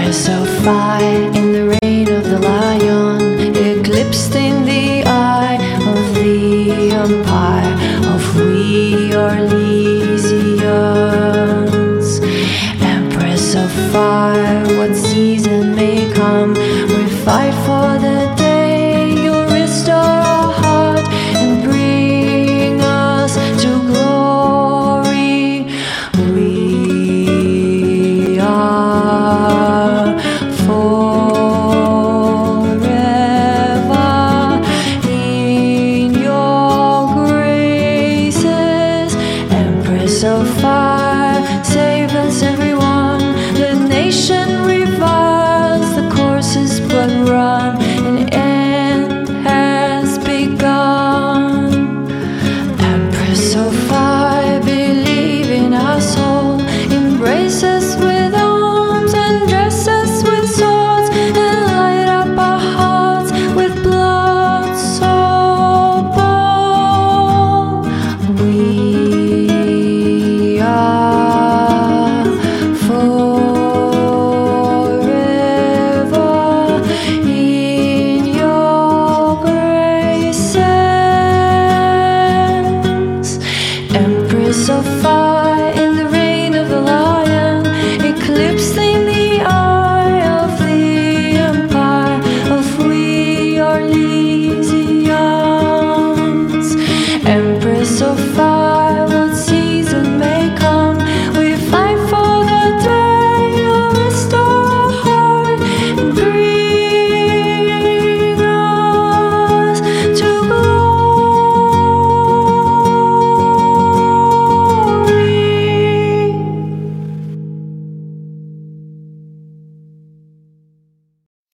Empress of fire in the reign of the lion, eclipsed in the eye of the empire of we Orlesians. Empress of fire, what season may come